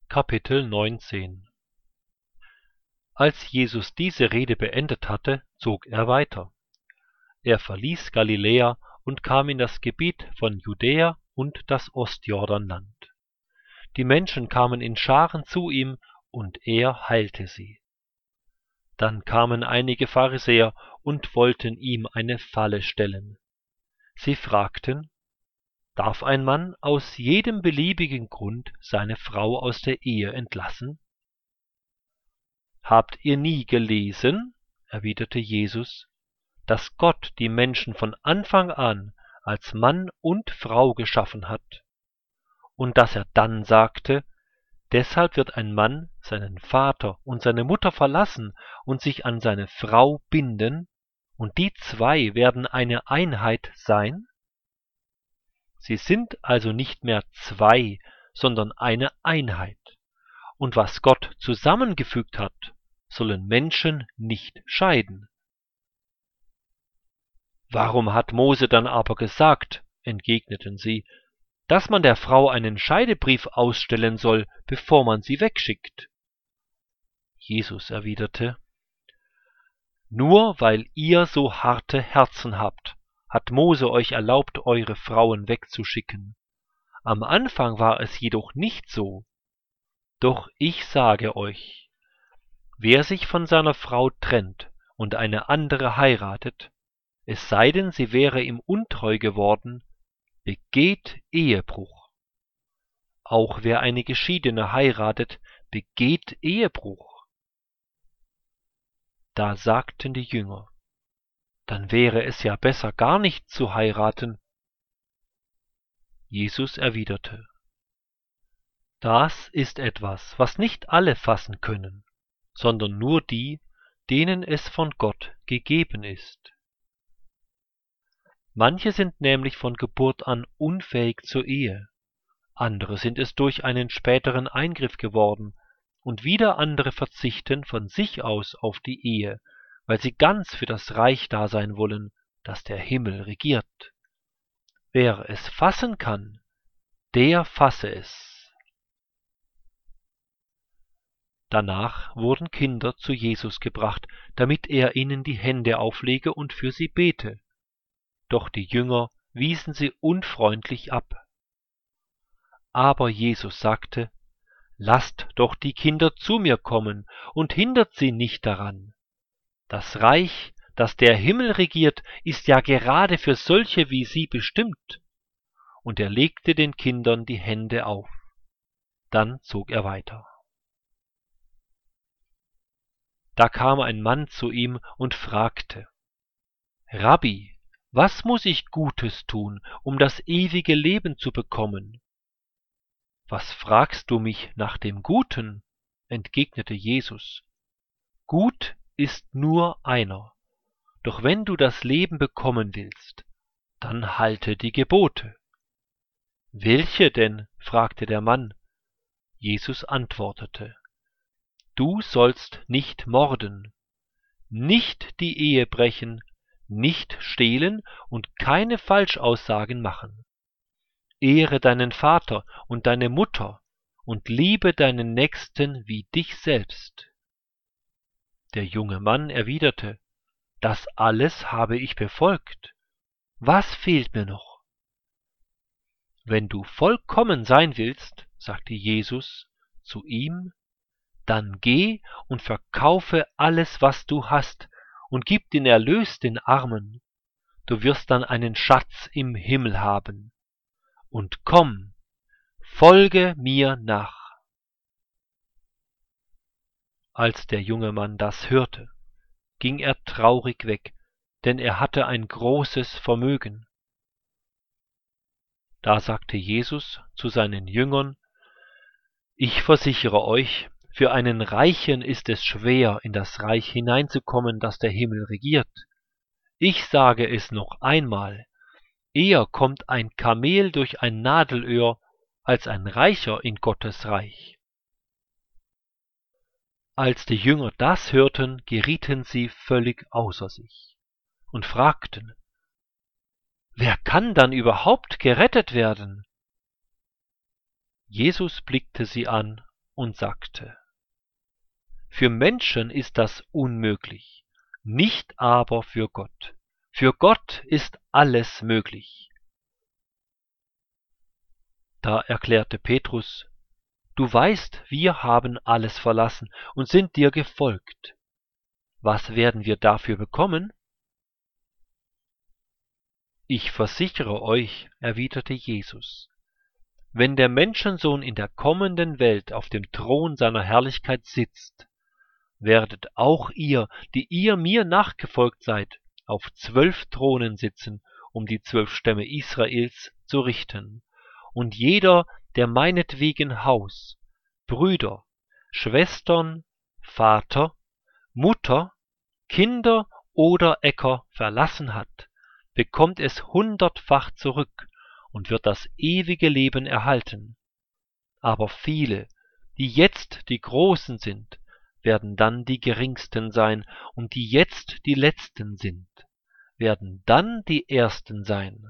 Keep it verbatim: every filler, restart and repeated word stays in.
Kapitel neunzehn. Als Jesus diese Rede beendet hatte, zog er weiter. Er verließ Galiläa und kam in das Gebiet von Judäa und das Ostjordanland. Die Menschen kamen in Scharen zu ihm, und er heilte sie. Dann kamen einige Pharisäer und wollten ihm eine Falle stellen. Sie fragten: Darf ein Mann aus jedem beliebigen Grund seine Frau aus der Ehe entlassen? Habt ihr nie gelesen, erwiderte Jesus, dass Gott die Menschen von Anfang an als Mann und Frau geschaffen hat, und dass er dann sagte: Deshalb wird ein Mann seinen Vater und seine Mutter verlassen und sich an seine Frau binden, und die zwei werden eine Einheit sein? Sie sind also nicht mehr zwei, sondern eine Einheit. Und was Gott zusammengefügt hat, sollen Menschen nicht scheiden. Warum hat Mose dann aber gesagt, entgegneten sie, dass man der Frau einen Scheidebrief ausstellen soll, bevor man sie wegschickt? Jesus erwiderte: Nur weil ihr so harte Herzen habt, hat Mose euch erlaubt, eure Frauen wegzuschicken. Am Anfang war es jedoch nicht so. Doch ich sage euch, wer sich von seiner Frau trennt und eine andere heiratet, es sei denn, sie wäre ihm untreu geworden, begeht Ehebruch. Auch wer eine Geschiedene heiratet, begeht Ehebruch. Da sagten die Jünger: Dann wäre es ja besser, gar nicht zu heiraten. Jesus erwiderte: Das ist etwas, was nicht alle fassen können, sondern nur die, denen es von Gott gegeben ist. Manche sind nämlich von Geburt an unfähig zur Ehe, andere sind es durch einen späteren Eingriff geworden, und wieder andere verzichten von sich aus auf die Ehe, weil sie ganz für das Reich da sein wollen, das der Himmel regiert. Wer es fassen kann, der fasse es. Danach wurden Kinder zu Jesus gebracht, damit er ihnen die Hände auflege und für sie bete. Doch die Jünger wiesen sie unfreundlich ab. Aber Jesus sagte: Lasst doch die Kinder zu mir kommen und hindert sie nicht daran. Das Reich, das der Himmel regiert, ist ja gerade für solche wie sie bestimmt. Und er legte den Kindern die Hände auf. Dann zog er weiter. Da kam ein Mann zu ihm und fragte: Rabbi, was muss ich Gutes tun, um das ewige Leben zu bekommen? Was fragst du mich nach dem Guten? Entgegnete Jesus. Gut ist nur einer. Doch wenn du das Leben bekommen willst, dann halte die Gebote. Welche denn? Fragte der Mann. Jesus antwortete: Du sollst nicht morden, nicht die Ehe brechen, nicht stehlen und keine Falschaussagen machen. Ehre deinen Vater und deine Mutter und liebe deinen Nächsten wie dich selbst. Der junge Mann erwiderte: Das alles habe ich befolgt. Was fehlt mir noch? Wenn du vollkommen sein willst, sagte Jesus zu ihm, dann geh und verkaufe alles, was du hast, und gib den Erlös den Armen. Du wirst dann einen Schatz im Himmel haben. Und komm, folge mir nach. Als der junge Mann das hörte, ging er traurig weg, denn er hatte ein großes Vermögen. Da sagte Jesus zu seinen Jüngern: Ich versichere euch, für einen Reichen ist es schwer, in das Reich hineinzukommen, das der Himmel regiert. Ich sage es noch einmal: Eher kommt ein Kamel durch ein Nadelöhr, als ein Reicher in Gottes Reich. Als die Jünger das hörten, gerieten sie völlig außer sich und fragten: Wer kann dann überhaupt gerettet werden? Jesus blickte sie an und sagte: Für Menschen ist das unmöglich, nicht aber für Gott. Für Gott ist alles möglich. Da erklärte Petrus: Du weißt, wir haben alles verlassen und sind dir gefolgt. Was werden wir dafür bekommen? Ich versichere euch, erwiderte Jesus, wenn der Menschensohn in der kommenden Welt auf dem Thron seiner Herrlichkeit sitzt, werdet auch ihr, die ihr mir nachgefolgt seid, auf zwölf Thronen sitzen, um die zwölf Stämme Israels zu richten. Und jeder, der meinetwegen Haus, Brüder, Schwestern, Vater, Mutter, Kinder oder Äcker verlassen hat, bekommt es hundertfach zurück und wird das ewige Leben erhalten. Aber viele, die jetzt die Großen sind, werden dann die Geringsten sein, und die jetzt die Letzten sind, werden dann die Ersten sein.